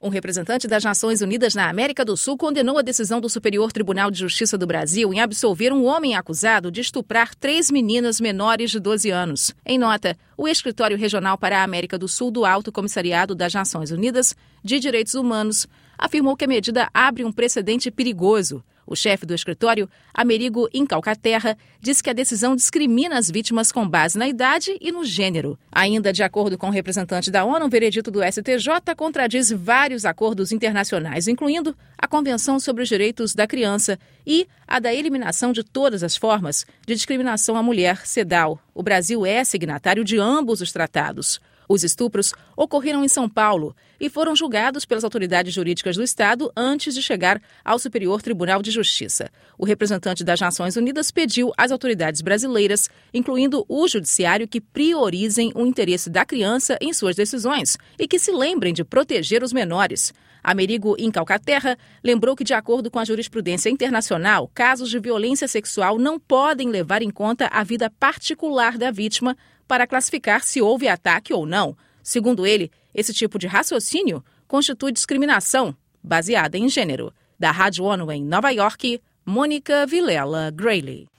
Um representante das Nações Unidas na América do Sul condenou a decisão do Superior Tribunal de Justiça do Brasil em absolver um homem acusado de estuprar 3 meninas menores de 12 anos. Em nota, o Escritório Regional para a América do Sul do Alto Comissariado das Nações Unidas de Direitos Humanos afirmou que a medida abre um precedente perigoso. O chefe do escritório, Amerigo Incalcaterra, disse que a decisão discrimina as vítimas com base na idade e no gênero. Ainda de acordo com o representante da ONU, o veredito do STJ contradiz vários acordos internacionais, incluindo a Convenção sobre os Direitos da Criança e a da eliminação de todas as formas de discriminação à mulher, CEDAW. O Brasil é signatário de ambos os tratados. Os estupros ocorreram em São Paulo e foram julgados pelas autoridades jurídicas do Estado antes de chegar ao Superior Tribunal de Justiça. O representante das Nações Unidas pediu às autoridades brasileiras, incluindo o judiciário, que priorizem o interesse da criança em suas decisões e que se lembrem de proteger os menores. Amerigo Incalcaterra lembrou que, de acordo com a jurisprudência internacional, casos de violência sexual não podem levar em conta a vida particular da vítima para classificar se houve ataque ou não. Segundo ele, esse tipo de raciocínio constitui discriminação baseada em gênero. Da Rádio ONU em Nova York, Mônica Vilela Grayley.